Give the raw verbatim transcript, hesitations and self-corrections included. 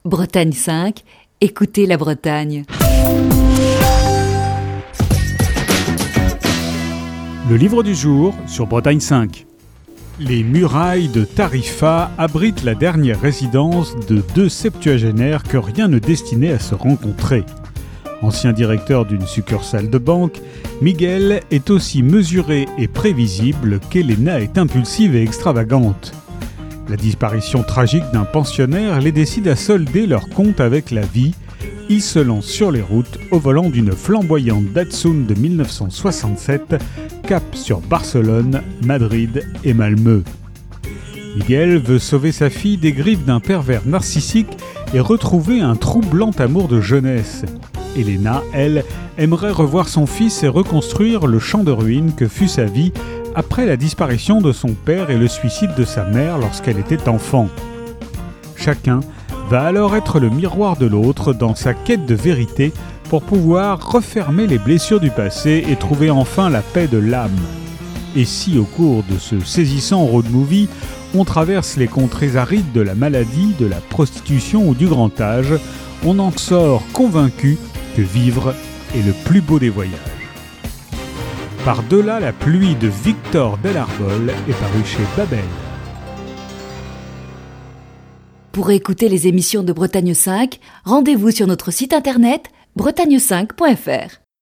Bretagne cinq, écoutez la Bretagne. Le livre du jour sur Bretagne cinq. Les murailles de Tarifa abritent la dernière résidence de deux septuagénaires que rien ne destinait à se rencontrer. Ancien directeur d'une succursale de banque, Miguel est aussi mesuré et prévisible qu'Elena est impulsive et extravagante. La disparition tragique d'un pensionnaire les décide à solder leur compte avec la vie. Ils se lancent sur les routes au volant d'une flamboyante Datsun de dix-neuf cent soixante-sept, cap sur Barcelone, Madrid et Malmö. Miguel veut sauver sa fille des griffes d'un pervers narcissique et retrouver un troublant amour de jeunesse. Elena, elle, aimerait revoir son fils et reconstruire le champ de ruines que fut sa vie après la disparition de son père et le suicide de sa mère lorsqu'elle était enfant. Chacun va alors être le miroir de l'autre dans sa quête de vérité pour pouvoir refermer les blessures du passé et trouver enfin la paix de l'âme. Et si au cours de ce saisissant road movie, on traverse les contrées arides de la maladie, de la prostitution ou du grand âge, on en sort convaincu que vivre est le plus beau des voyages. Par-delà la pluie de Victor Delarbol est paru chez Babel. Pour écouter les émissions de Bretagne cinq, rendez-vous sur notre site internet bretagne cinq point f r.